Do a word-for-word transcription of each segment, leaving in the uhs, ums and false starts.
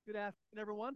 Good afternoon, everyone.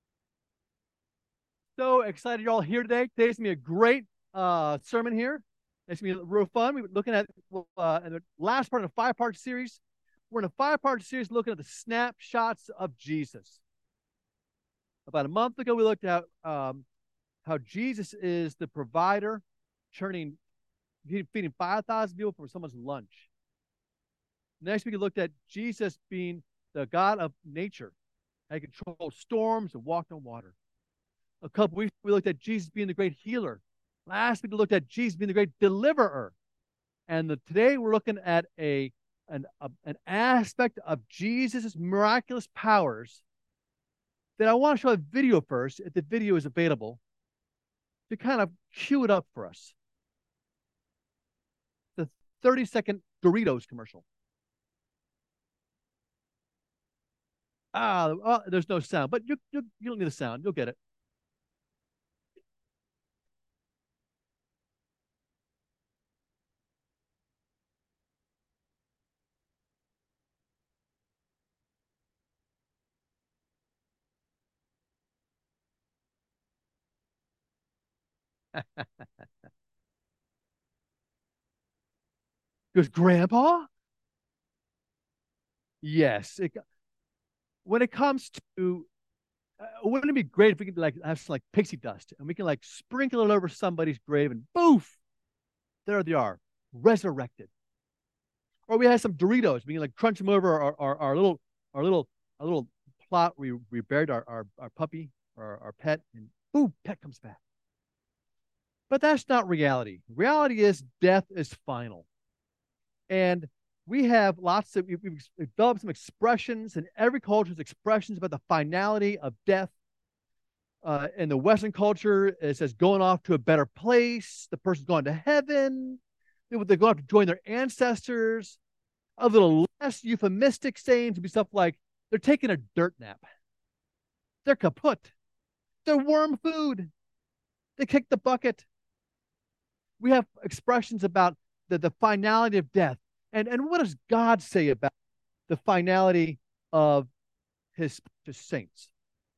So excited you're all here today. Today's gonna be a great uh, sermon here. It's gonna be real fun. We're looking at uh, in the last part of a five-part series. We're in a five-part series looking at the snapshots of Jesus. About a month ago, we looked at um, how Jesus is the provider, churning, feeding five thousand people for someone's lunch. Next week, we looked at Jesus being the God of nature. He controlled storms and walked on water. A couple weeks we looked at Jesus being the great healer. Last week we looked at Jesus being the great deliverer. And the, today we're looking at a an, a, an aspect of Jesus' miraculous powers that I want to show a video first, if the video is available, to kind of cue it up for us. The thirty second Doritos commercial. Ah, oh, there's no sound, but you, you, you don't need the sound. You'll get it. Goes, Grandpa? Yes. It, when it comes to, uh, wouldn't it be great if we could like have some like pixie dust and we can like sprinkle it over somebody's grave and poof, there they are, resurrected. Or we had some Doritos, we can like crunch them over our, our, our little, our little, our little plot. We we buried our our, our puppy or our pet, and boom, pet comes back. But that's not reality. Reality is death is final, and we have lots of, we've, we've developed some expressions in every culture's expressions about the finality of death. Uh, in the Western culture, it says going off to a better place. The person's going to heaven. They, they go off to join their ancestors. A little less euphemistic sayings would be stuff like they're taking a dirt nap. They're kaput. They're worm food. They kicked the bucket. We have expressions about the, the finality of death. And, and what does God say about the finality of his, his saints?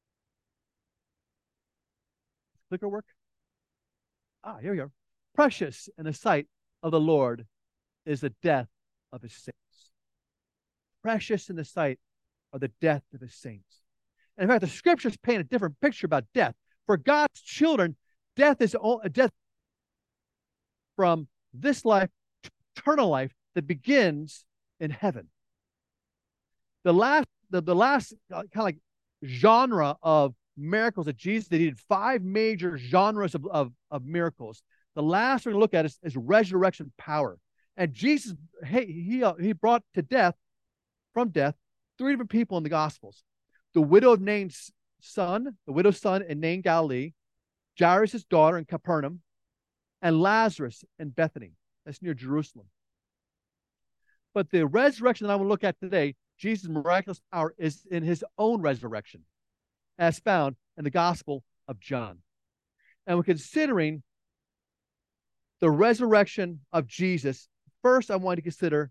Clicker work? Ah, here we are. Precious in the sight of the Lord is the death of his saints. Precious in the sight of the death of his saints. And in fact, the scriptures paint a different picture about death. For God's children, death is all, a death from this life to eternal life that begins in heaven. The last, the, the last uh, kind of like genre of miracles that Jesus did, he did five major genres of, of, of miracles. The last we're going to look at is, is resurrection power. And Jesus, hey, he, uh, he brought to death, from death, three different people in the Gospels. The widow of Nain's son, the widow's son in Nain, Galilee, Jairus' daughter in Capernaum, and Lazarus in Bethany. That's near Jerusalem. But the resurrection that I want to look at today, Jesus' miraculous power, is in his own resurrection, as found in the Gospel of John. And we're considering the resurrection of Jesus. First, I want to consider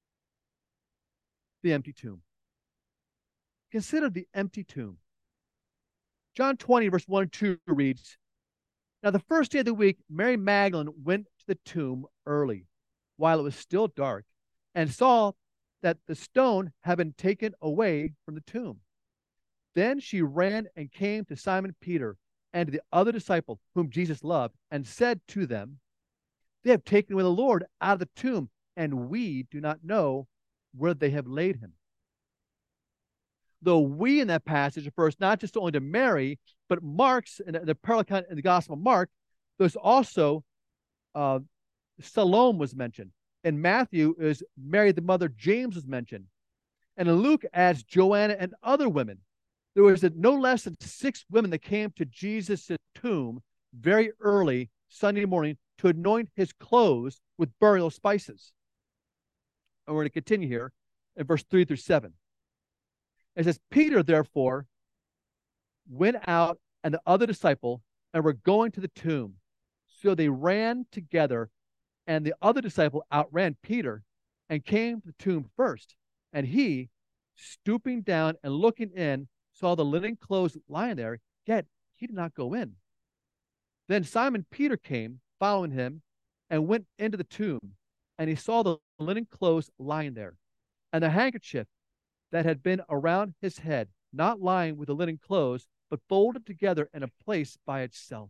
the empty tomb. Consider the empty tomb. John twenty, verse one and two reads, "Now the first day of the week, Mary Magdalene went to the tomb early, while it was still dark, and saw that the stone had been taken away from the tomb. Then she ran and came to Simon Peter and to the other disciple whom Jesus loved, and said to them, 'They have taken away the Lord out of the tomb, and we do not know where they have laid him.'" Though we in that passage refers not just only to Mary, but Mark's, in the parallel account in the Gospel of Mark, there's also uh, Salome was mentioned. In Matthew is Mary, the mother of James, was mentioned. And in Luke adds Joanna and other women. There was no less than six women that came to Jesus' tomb very early Sunday morning to anoint his clothes with burial spices. And we're going to continue here in verse three through seven. It says, "Peter, therefore, went out and the other disciple and were going to the tomb. So they ran together, and the other disciple outran Peter and came to the tomb first. And he, stooping down and looking in, saw the linen clothes lying there, yet he did not go in. Then Simon Peter came, following him, and went into the tomb, and he saw the linen clothes lying there, and the handkerchief that had been around his head, not lying with the linen clothes, but folded together in a place by itself.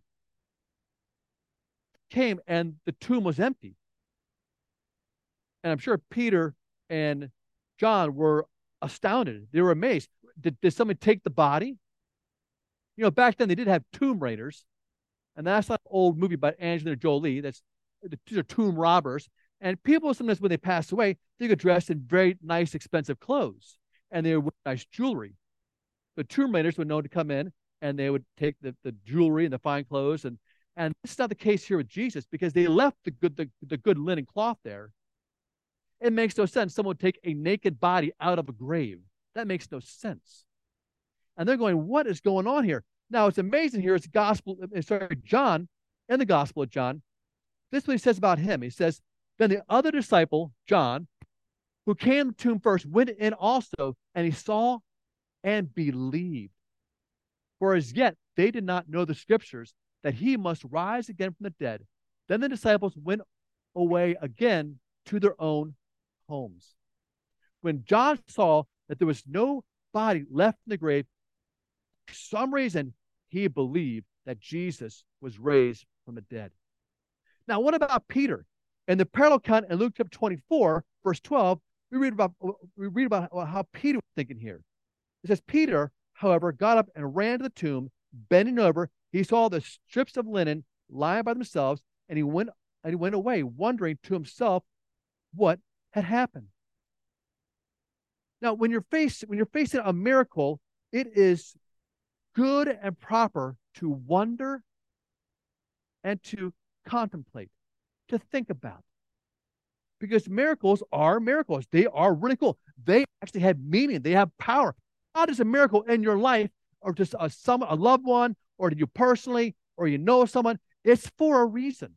Came, and the tomb was empty. And I'm sure Peter and John were astounded. They were amazed. Did, did someone take the body? You know, back then they did have tomb raiders, and that's not an old movie by Angelina Jolie. That's these are tomb robbers. And people sometimes when they pass away, they get dressed in very nice, expensive clothes, and they would wear nice jewelry. The tomb raiders were known to come in, and they would take the, the jewelry and the fine clothes, and and this is not the case here with Jesus, because they left the good the, the good linen cloth there. It makes no sense. Someone would take a naked body out of a grave. That makes no sense. And they're going, what is going on here? Now, it's amazing here. It's gospel, sorry, John, in the Gospel of John. This is what he says about him. He says, then the other disciple, John, who came to the tomb first, went in also, and he saw and believed. For as yet they did not know the scriptures, that he must rise again from the dead. Then the disciples went away again to their own homes. When John saw that there was no body left in the grave, for some reason he believed that Jesus was raised from the dead. Now, what about Peter? In the parallel account in Luke chapter twenty-four, verse twelve, we read about we read about how Peter was thinking here. It says, Peter, however, got up and ran to the tomb, bending over. He saw the strips of linen lying by themselves, and he went and he went away, wondering to himself what had happened. Now, when you're faced when you're facing a miracle, it is good and proper to wonder and to contemplate, to think about. Because miracles are miracles. They are really cool. They actually have meaning. They have power. Not just a miracle in your life, or just a, some, a loved one, or to you personally, or you know someone. It's for a reason.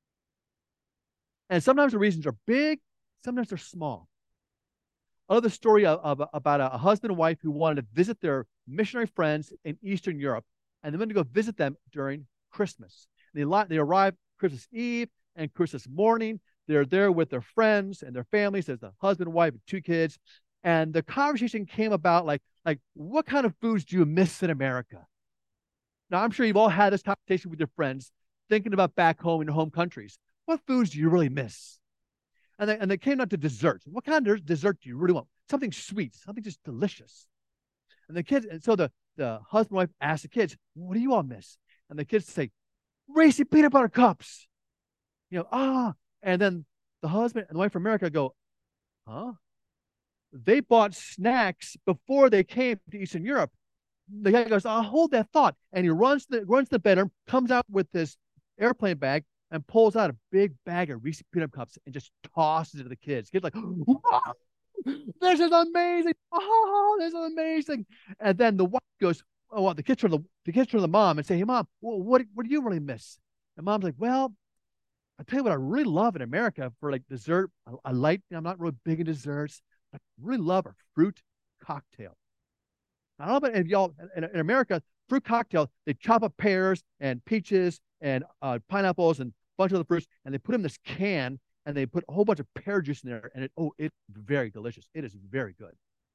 And sometimes the reasons are big, sometimes they're small. I love the story of, of, about a, a husband and wife who wanted to visit their missionary friends in Eastern Europe, and they went to go visit them during Christmas. They, they arrived Christmas Eve and Christmas morning. They're there with their friends and their families. There's a husband, wife, and two kids. And the conversation came about like, like, what kind of foods do you miss in America? Now, I'm sure you've all had this conversation with your friends, thinking about back home in your home countries. What foods do you really miss? And they, and they came down to desserts. What kind of dessert do you really want? Something sweet, something just delicious. And the kids, and so the, the husband and wife asked the kids, what do you all miss? And the kids say, Reese's peanut butter cups. You know, ah. And then the husband and the wife from America go, huh? They bought snacks before they came to Eastern Europe. The guy goes, I'll hold that thought. And he runs to the, runs to the bedroom, comes out with this airplane bag, and pulls out a big bag of Reese's peanut cups and just tosses it to the kids. Kids like, wow, this is amazing. Oh, this is amazing. And then the wife goes, oh, well, the kids turn to the, the kids turn to the mom and say, hey, mom, well, what, what do you really miss? And mom's like, well, I tell you what I really love in America for like dessert. I, I like, I'm not really big in desserts, but I really love a fruit cocktail. I don't know about if y'all in, in America, fruit cocktail, they chop up pears and peaches and uh, pineapples and a bunch of other fruits, and they put them in this can, and they put a whole bunch of pear juice in there, and it, oh, it's very delicious. It is very good.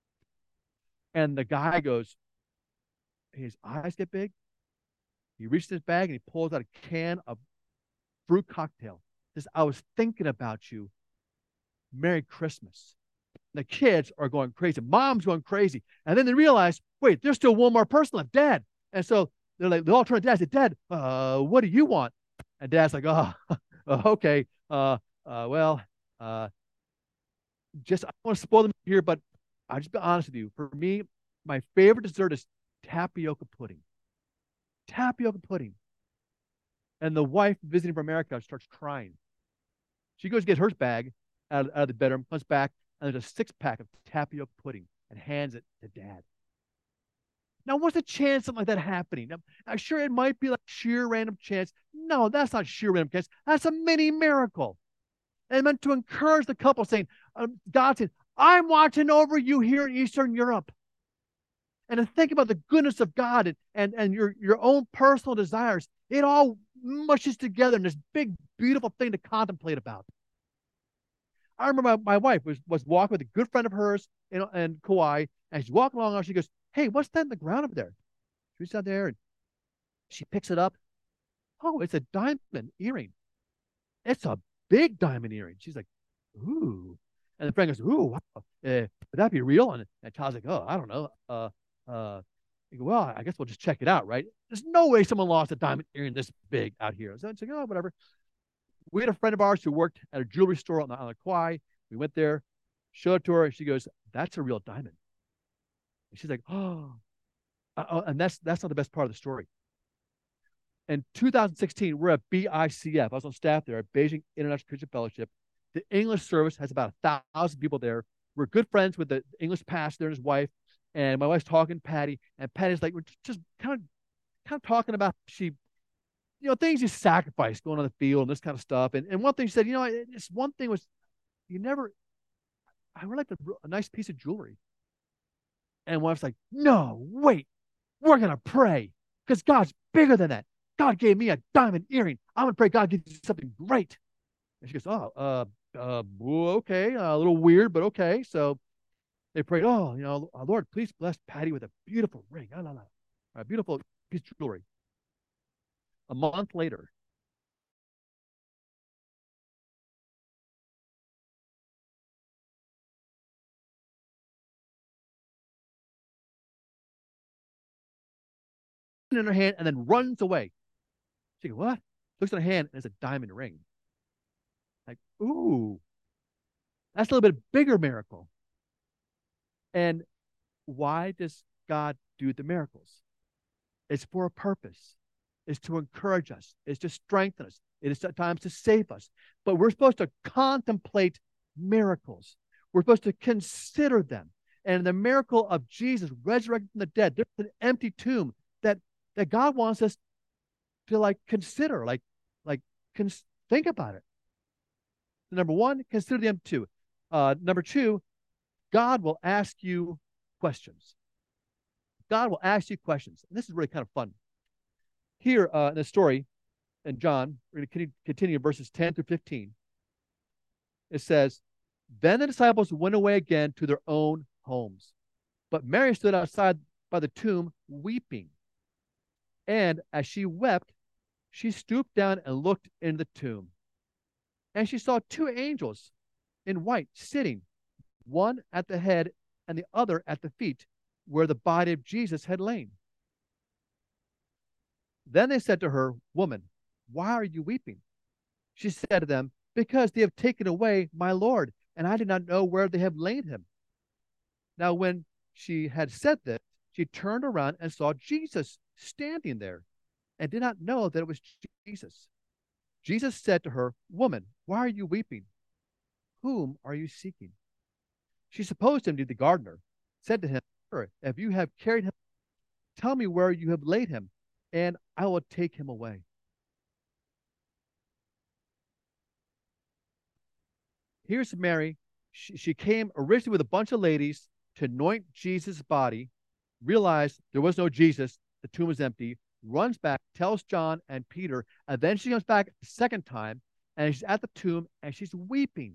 And the guy goes, his eyes get big. He reaches his bag and he pulls out a can of fruit cocktail. He says, I was thinking about you. Merry Christmas. The kids are going crazy. Mom's going crazy. And then they realize, wait, there's still one more person left, Dad. And so they're like, they all turn to Dad and say, Dad, uh, what do you want? And Dad's like, oh, okay. Uh, uh, well, uh, just, I don't want to spoil them here, but I'll just be honest with you. For me, my favorite dessert is tapioca pudding. Tapioca pudding. And the wife visiting from America starts crying. She goes to get her bag out of, out of the bedroom, comes back, and there's a six-pack of tapioca pudding and hands it to Dad. Now, what's the chance something like that happening? Now, I'm sure it might be like sheer random chance. No, that's not sheer random chance. That's a mini miracle. And it meant to encourage the couple, saying, um, God saying, I'm watching over you here in Eastern Europe. and to think about the goodness of God and, and, and your, your own personal desires. It all mushes together in this big, beautiful thing to contemplate about. I remember my, my wife was, was walking with a good friend of hers in, in Kauai, and she's walking along and she goes, "Hey, what's that in the ground over there?" She's out there and she picks it up. "Oh, it's a diamond earring. It's a big diamond earring." She's like, "Ooh." And the friend goes, "Ooh, wow. Uh, would that be real?" And, and Todd's like, "Oh, I don't know. Uh, uh, go, well, I guess we'll just check it out, right?" There's no way someone lost a diamond earring this big out here. So it's like, oh, whatever. We had a friend of ours who worked at a jewelry store on the island of Kauai. We went there, showed it to her, and she goes, "That's a real diamond." And she's like, "Oh," uh, and that's that's not the best part of the story. In two thousand sixteen, we're at B I C F. I was on staff there at Beijing International Christian Fellowship. The English service has about a thousand people there. We're good friends with the English pastor and his wife, and my wife's talking to Patty, and Patty's like, we're just kind of kind of talking about she, you know, things you sacrifice going on the field and this kind of stuff. And, and one thing she said, you know, it's one thing was you never, I really like a, a nice piece of jewelry. And my wife's like, "No, wait, we're gonna pray because God's bigger than that. God gave me a diamond earring. I'm gonna pray God gives you something great." And she goes, "Oh, uh, uh, okay, a little weird, but okay." So they prayed, "Oh, you know, Lord, please bless Patty with a beautiful ring, ah, la, la, a beautiful piece of jewelry." A month later, in her hand and then runs away. She goes, "What?" Looks at her hand and it's a diamond ring. Like, ooh, that's a little bit bigger miracle. And why does God do the miracles? It's for a purpose. It's to encourage us. It's to strengthen us. It is at times to save us. But we're supposed to contemplate miracles. We're supposed to consider them. And the miracle of Jesus resurrected from the dead, there's an empty tomb that that God wants us to like consider, like like cons- think about it. Number one, consider the empty tomb. Uh, number two, God will ask you questions. God will ask you questions. And this is really kind of fun. Here uh, in the story in John, we're going to continue in verses ten through fifteen. It says, "Then the disciples went away again to their own homes. But Mary stood outside by the tomb weeping. And as she wept, she stooped down and looked in the tomb. And she saw two angels in white sitting, one at the head and the other at the feet, where the body of Jesus had lain. Then they said to her, 'Woman, why are you weeping?' She said to them, 'Because they have taken away my Lord, and I did not know where they have laid him.' Now when she had said this, she turned around and saw Jesus standing there, and did not know that it was Jesus. Jesus said to her, 'Woman, why are you weeping? Whom are you seeking?' She supposed him to be the gardener, said to him, 'Sir, if you have carried him, tell me where you have laid him, and I will take him away.'" Here's Mary. She, she came originally with a bunch of ladies to anoint Jesus' body, realized there was no Jesus, the tomb was empty, runs back, tells John and Peter, and then she comes back a second time, and she's at the tomb, and she's weeping.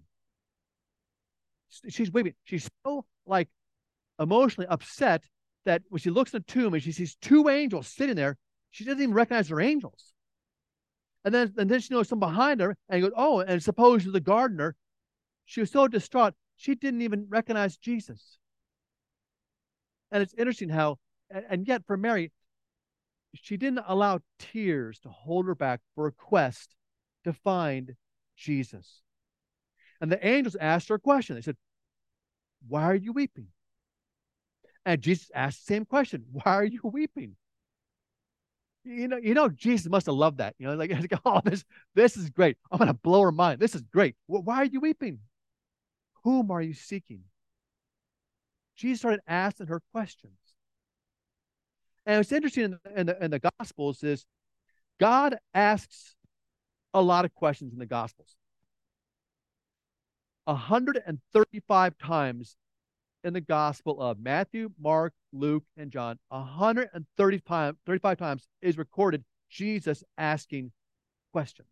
She's weeping. She's so like emotionally upset that when she looks in the tomb and she sees two angels sitting there, she doesn't even recognize they're angels. And then, and then she knows some behind her and goes, "Oh," and supposedly the gardener. She was so distraught, she didn't even recognize Jesus. And it's interesting how, and yet for Mary, she didn't allow tears to hold her back for a quest to find Jesus. And the angels asked her a question. They said, "Why are you weeping?" And Jesus asked the same question. "Why are you weeping?" You know, you know, Jesus must have loved that. You know, like, "Oh, this, this is great. I'm going to blow her mind. This is great. Well, why are you weeping? Whom are you seeking?" Jesus started asking her questions. And what's interesting in the, in the, in the Gospels is God asks a lot of questions in the Gospels. one hundred thirty-five times in the gospel of Matthew, Mark, Luke, and John, one hundred thirty-five, thirty-five times is recorded Jesus asking questions.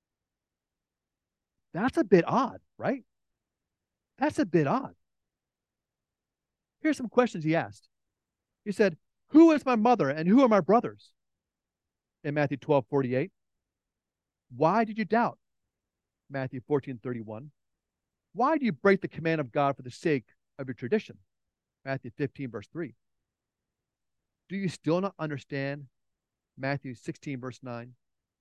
That's a bit odd, right? That's a bit odd. Here's some questions he asked. He said, who is my mother and who are my brothers? In Matthew twelve forty-eight. Why did you doubt? Matthew fourteen thirty-one. Why do you break the command of God for the sake of your tradition? Matthew fifteen verse three. Do you still not understand? Matthew sixteen verse nine.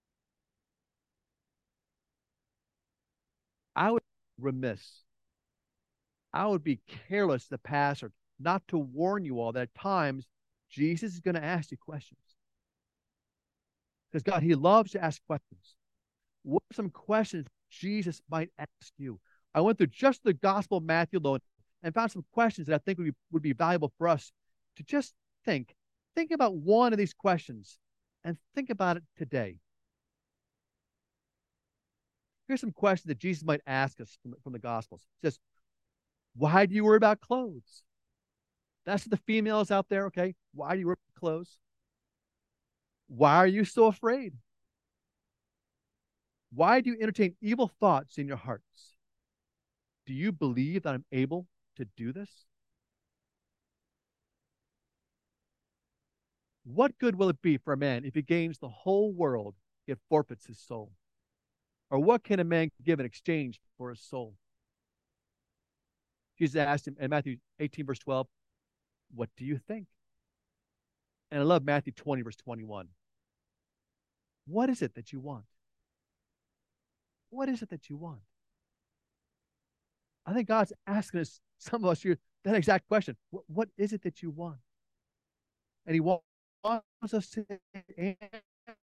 I would be remiss. I would be careless, the pastor, not to warn you all that at times Jesus is going to ask you questions. Because God, he loves to ask questions. What are some questions Jesus might ask you? I went through just the Gospel of Matthew alone and found some questions that I think would be, would be valuable for us to just think. Think about one of these questions and think about it today. Here's some questions that Jesus might ask us from, from the Gospels. He says, why do you worry about clothes? That's the females out there, okay? Why do you worry about clothes? Why are you so afraid? Why do you entertain evil thoughts in your hearts? Do you believe that I'm able to do this? What good will it be for a man if he gains the whole world yet forfeits his soul? Or what can a man give in exchange for his soul? Jesus asked him in Matthew eighteen, verse twelve, what do you think? And I love Matthew twenty, verse twenty-one. What is it that you want? What is it that you want? I think God's asking us, some of us here, that exact question. What, what is it that you want? And he wants us to answer.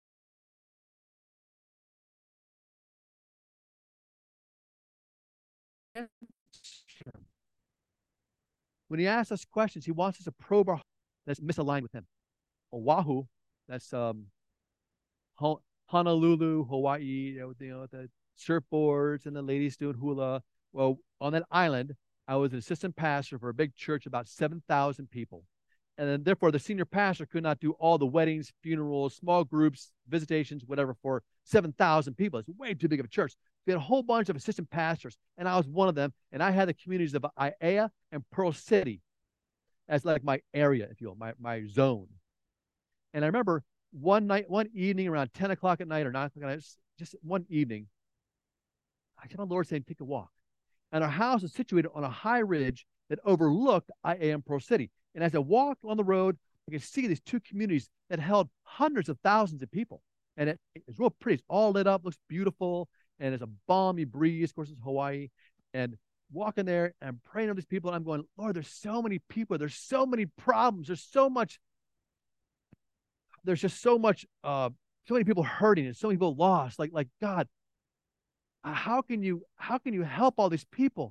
When he asks us questions, he wants us to probe our heart that's misaligned with him. Oahu, that's um, Honolulu, Hawaii, you know, you know, the surfboards and the ladies doing hula. Well, on that island, I was an assistant pastor for a big church, about seven thousand people. And then, therefore, the senior pastor could not do all the weddings, funerals, small groups, visitations, whatever, for seven thousand people. It's way too big of a church. We had a whole bunch of assistant pastors, and I was one of them. And I had the communities of Aiea and Pearl City as like my area, if you will, my, my zone. And I remember one night, one evening around ten o'clock at night or nine o'clock at night, just one evening, I kept my Lord saying, take a walk. And our house is situated on a high ridge that overlooked Aiea and Pearl City. And as I walked on the road, I could see these two communities that held hundreds of thousands of people. And it, it's real pretty. It's all lit up, looks beautiful. And there's a balmy breeze. Of course, it's Hawaii. And walking there and I'm praying over these people. And I'm going, Lord, there's so many people. There's so many problems. There's so much. There's just so much, uh, so many people hurting and so many people lost. Like, like God, how can you, how can you help all these people?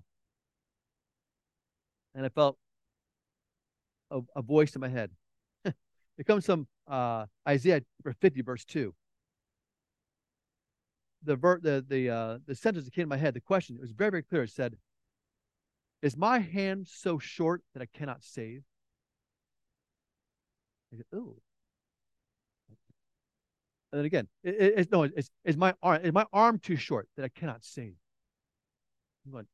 And I felt a, a voice in my head. It comes from uh, Isaiah fifty, verse two. The ver- the the uh, the sentence that came to my head, the question, it was very, very clear. It said, "Is my hand so short that I cannot save?" I said, "Ooh." And then again, it, it, it's no, it's is my arm is my arm too short that I cannot save? I'm going,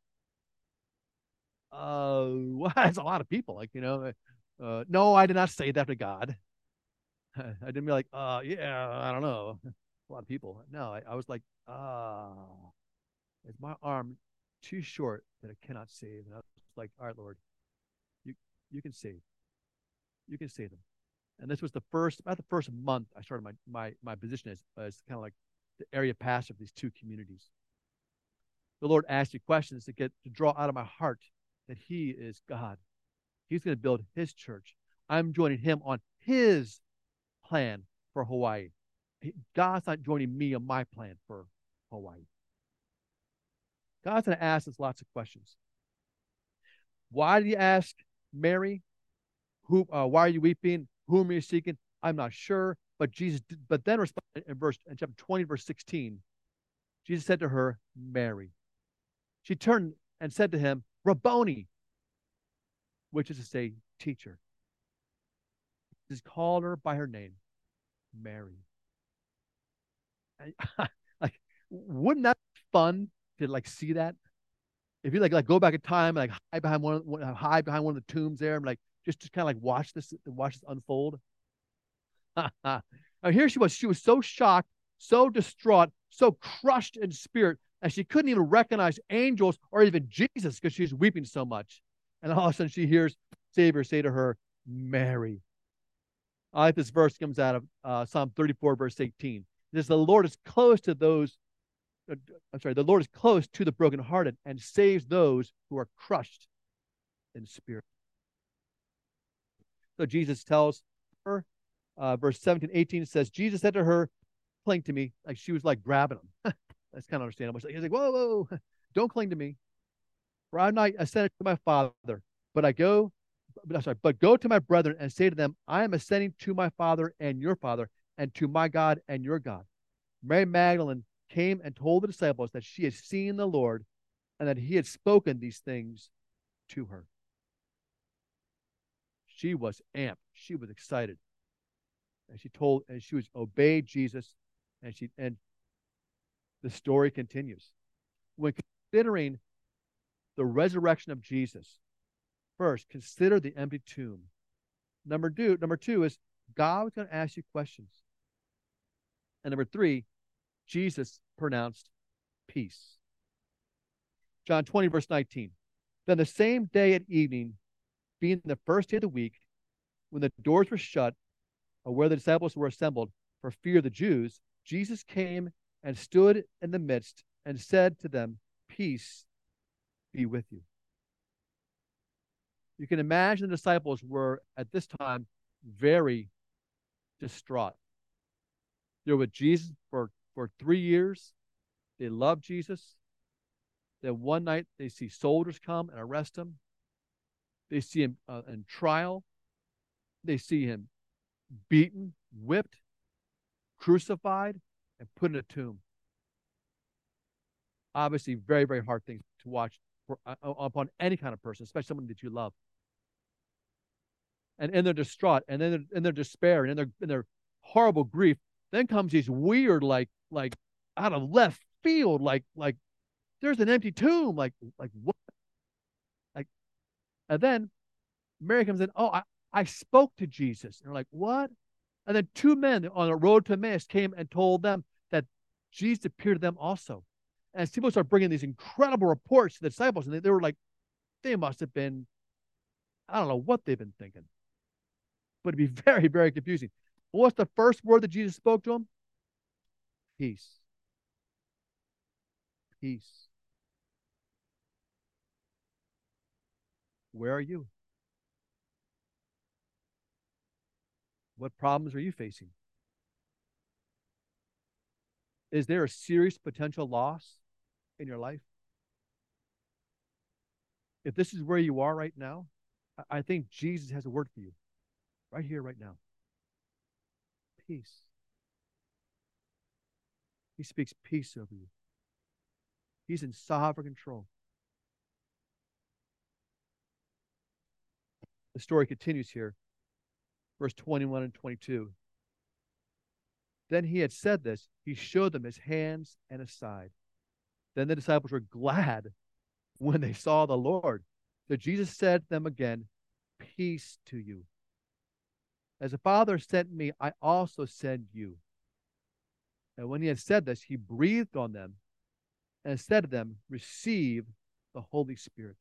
uh, well, that's a lot of people. Like, you know, uh, no, I did not say that to God. I didn't be like, uh, yeah, I don't know. A lot of people. No, I, I was like, ah, uh, is my arm too short that I cannot save? And I was like, all right, Lord, you you can save. You can save them. And this was the first, about the first month I started my my my position as, as kind of like the area pastor of these two communities. The Lord asked me questions to get to draw out of my heart that He is God. He's going to build His church. I'm joining Him on His plan for Hawaii. God's not joining me on my plan for Hawaii. God's going to ask us lots of questions. Why did He ask Mary, "Who? Uh, why are you weeping? Whom are you seeking?" I'm not sure. But Jesus, did, but then responded in verse in chapter twenty, verse sixteen. Jesus said to her, "Mary." She turned and said to Him, "Rabboni," which is to say, teacher. Jesus called her by her name, Mary. And, like, wouldn't that be fun to like see that? If you like like go back in time, like hide behind one, one hide behind one of the tombs there, and like just just kind of like watch this watch this unfold. And here she was. She was so shocked, so distraught, so crushed in spirit, and she couldn't even recognize angels or even Jesus because she was weeping so much. And all of a sudden, she hears Savior say to her, Mary. I like this verse comes out of uh, Psalm thirty-four, verse eighteen. It says, the Lord is close to those, uh, I'm sorry, the Lord is close to the brokenhearted and saves those who are crushed in spirit. So Jesus tells her, uh, verse seventeen, eighteen says, Jesus said to her, cling to me, like she was like grabbing him. That's kind of understandable. He's like, whoa, whoa, don't cling to me. For I'm not ascended to my Father, but I go, but, I'm sorry, but go to my brethren and say to them, I am ascending to my Father and your Father, and to my God and your God. Mary Magdalene came and told the disciples that she had seen the Lord and that he had spoken these things to her. She was amped. She was excited. And she told, and she was obeyed Jesus, and she, and the story continues. When considering the resurrection of Jesus, first, consider the empty tomb. Number two, number two is God was going to ask you questions. And number three, Jesus pronounced peace. John twenty, verse nineteen. Then the same day at evening, being the first day of the week, when the doors were shut, or where the disciples were assembled for fear of the Jews, Jesus came and stood in the midst and said to them, peace be with you. You can imagine the disciples were at this time very distraught. They were with Jesus for, for three years. They loved Jesus. Then one night they see soldiers come and arrest him. They see him uh, in trial. They see him beaten, whipped, crucified, and put in a tomb. Obviously, very, very hard things to watch for, uh, upon any kind of person, especially someone that you love. And in their distraught, and then in their despair, and in their in their horrible grief, then comes these weird, like like out of left field, like like there's an empty tomb, like like what? Like, and then Mary comes in. Oh, I I spoke to Jesus. And they're like, what? And then two men on the road to Emmaus came and told them that Jesus appeared to them also. And people start bringing these incredible reports to the disciples, and they, they were like, they must have been, I don't know what they've been thinking. But it'd be very, very confusing. What's the first word that Jesus spoke to them? Peace. Peace. Where are you? What problems are you facing? Is there a serious potential loss in your life? If this is where you are right now, I think Jesus has a word for you right here, right now. Peace. He speaks peace over you. He's in sovereign control. The story continues here, verse twenty-one and twenty-two. Then he had said this, he showed them his hands and his side. Then the disciples were glad when they saw the Lord. So Jesus said to them again, peace to you. As the Father sent me, I also send you. And when he had said this, he breathed on them and said to them, receive the Holy Spirit.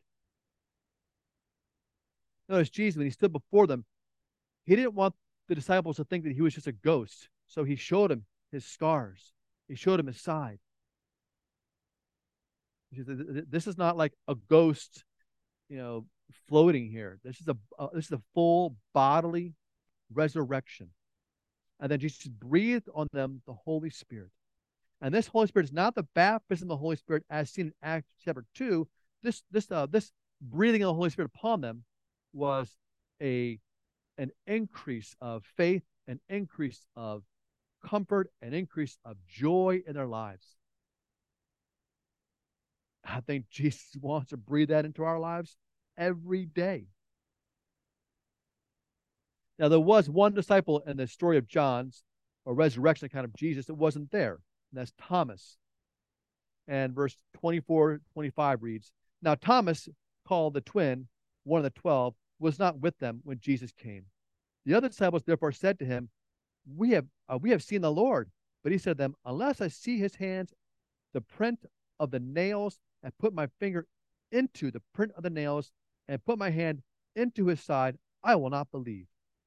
Notice Jesus, when he stood before them, he didn't want the disciples to think that he was just a ghost. So he showed them his scars. He showed them his side. This is not like a ghost, you know, floating here. This is a uh, this is a full bodily resurrection. And then Jesus breathed on them the Holy Spirit. And this Holy Spirit is not the baptism of the Holy Spirit as seen in Acts chapter two. This this uh, this breathing of the Holy Spirit upon them was a an increase of faith, an increase of comfort, an increase of joy in their lives. I think Jesus wants to breathe that into our lives every day. Now, there was one disciple in the story of John's or resurrection account of Jesus that wasn't there, and that's Thomas. And verse twenty-four, twenty-five reads, Now Thomas, called the twin, one of the twelve, was not with them when Jesus came. The other disciples therefore said to him, We have uh, we have seen the Lord. But he said to them, Unless I see his hands, the print of the nails, and put my finger into the print of the nails, and put my hand into his side, I will not believe.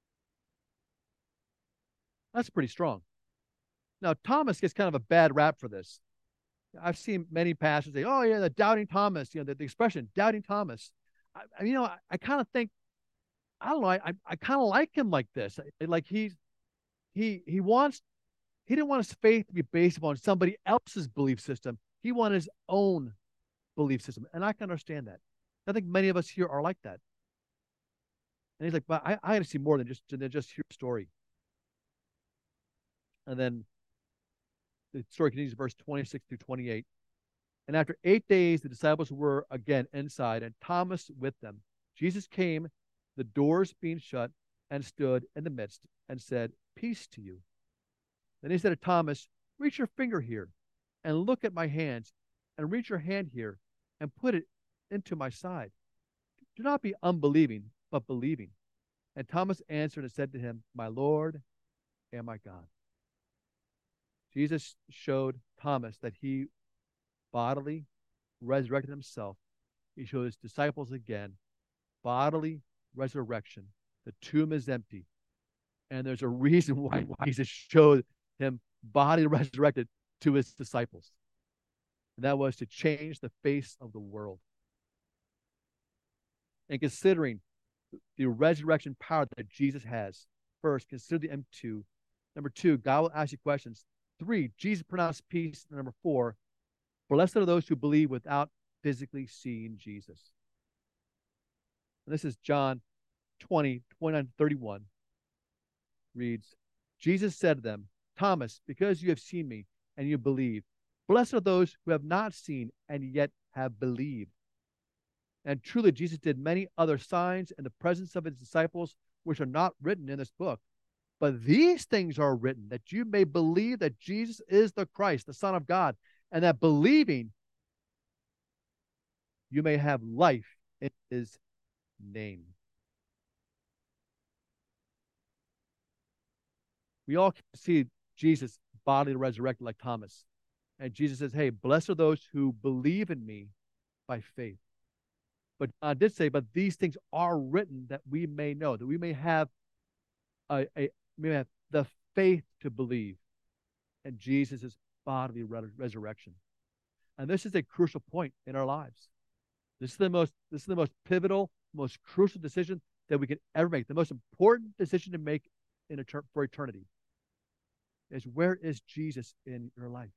That's pretty strong. Now, Thomas gets kind of a bad rap for this. I've seen many pastors say, oh, yeah, the doubting Thomas, you know, the, the expression, doubting Thomas. I, you know, I, I kind of think, I don't know, I, I kind of like him like this. Like he's, he, he wants, he didn't want his faith to be based upon somebody else's belief system. He wanted his own belief system. And I can understand that. I think many of us here are like that. And he's like, but I, I got to see more than just, than just hear a story. And then the story continues, verse twenty-six through twenty-eight. And after eight days, the disciples were again inside, and Thomas with them. Jesus came, the doors being shut, and stood in the midst, and said, Peace to you. Then he said to Thomas, Reach your finger here, and look at my hands, and reach your hand here, and put it into my side. Do not be unbelieving, but believing. And Thomas answered and said to him, My Lord and my God. Jesus showed Thomas that he bodily resurrected himself. He showed his disciples again bodily resurrection. The tomb is empty. And there's a reason why Jesus showed him bodily resurrected to his disciples. And that was to change the face of the world. And considering the resurrection power that Jesus has, first, consider the empty tomb. Number two, God will ask you questions. Three, Jesus pronounced peace. And number four, blessed are those who believe without physically seeing Jesus. And this is John twenty, twenty-nine, thirty-one. Reads, Jesus said to them, Thomas, because you have seen me and you believe, blessed are those who have not seen and yet have believed. And truly, Jesus did many other signs in the presence of his disciples, which are not written in this book. But these things are written that you may believe that Jesus is the Christ, the Son of God, and that believing you may have life in his name. We all can see Jesus bodily resurrected like Thomas. And Jesus says, hey, blessed are those who believe in me by faith. But I did say, but these things are written that we may know, that we may have a, a we may have the faith to believe in Jesus' bodily re resurrection. And this is a crucial point in our lives. This is the most this is the most pivotal, most crucial decision that we can ever make. The most important decision to make in etern for eternity is, where is Jesus in your life?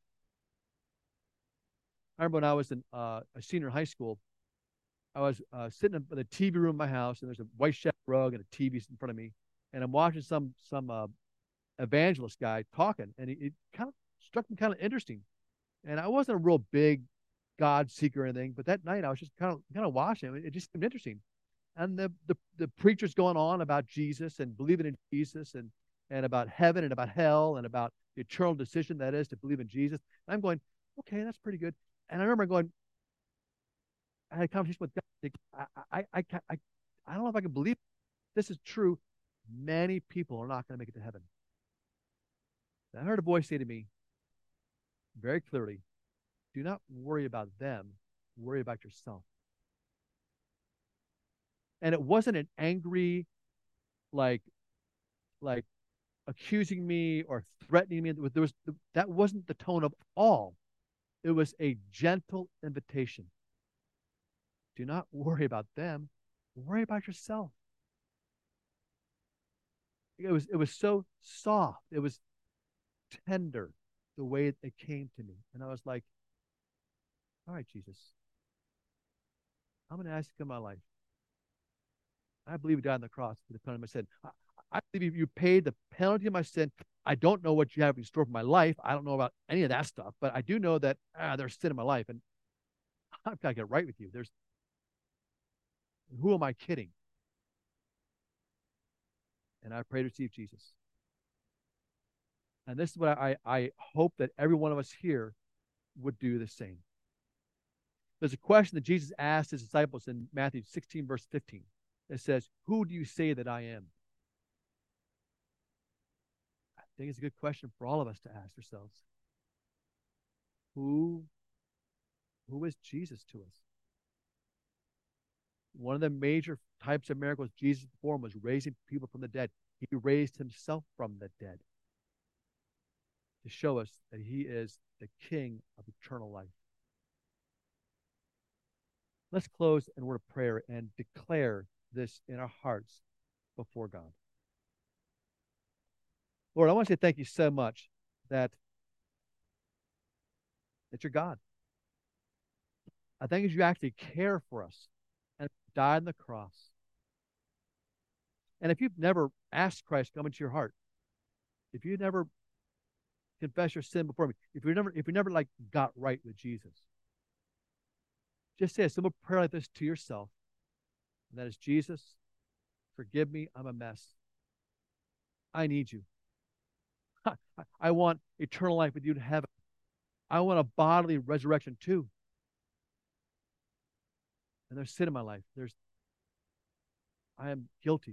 I remember when I was in uh, a senior in high school, I was uh, sitting in the T V room in my house, and there's a white check rug and a T V in front of me, and I'm watching some some uh, evangelist guy talking, and it, it kind of struck me kind of interesting. And I wasn't a real big God seeker or anything, but that night I was just kind of kind of watching it. It just seemed interesting. And the, the the preacher's going on about Jesus and believing in Jesus, and and about heaven and about hell and about the eternal decision that is to believe in Jesus. And I'm going, okay, that's pretty good. And I remember going, I had a conversation with God. I, I, I, I, I don't know if I can believe this is true. Many people are not going to make it to heaven. And I heard a voice say to me very clearly, do not worry about them. Worry about yourself. And it wasn't an angry, like, like accusing me or threatening me. There was, that wasn't the tone of all. It was a gentle invitation. Do not worry about them. Worry about yourself. It was, it was so soft. It was tender, the way it came to me. And I was like, all right, Jesus, I'm going to ask you in my life. I believe you died on the cross for the penalty of my sin. I, I believe you paid the penalty of my sin. I don't know what you have in store for my life. I don't know about any of that stuff, but I do know that ah, there's sin in my life, and I've got to get right with you. There's, who am I kidding? and I pray to receive Jesus. And this is what I, I hope that every one of us here would do the same. There's a question that Jesus asked his disciples in Matthew sixteen, verse fifteen. It says, who do you say that I am? I think it's a good question for all of us to ask ourselves. Who, who is Jesus to us? One of the major types of miracles Jesus performed was raising people from the dead. He raised himself from the dead to show us that he is the King of eternal life. Let's close in a word of prayer and declare this in our hearts before God. Lord, I want to say thank you so much that, that you're God. I thank you that you actually care for us and died on the cross. And if you've never asked Christ to come into your heart, if you never confess your sin before me, if you never, if you never like got right with Jesus, just say a simple prayer like this to yourself. And that is, Jesus, forgive me, I'm a mess. I need you. I want eternal life with you in heaven. I want a bodily resurrection too. And there's sin in my life. There's, I am guilty.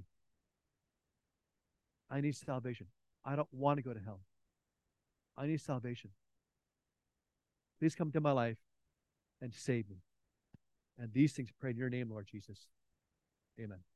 I need salvation. I don't want to go to hell. I need salvation. Please come into my life and save me. And these things pray in your name, Lord Jesus. Amen.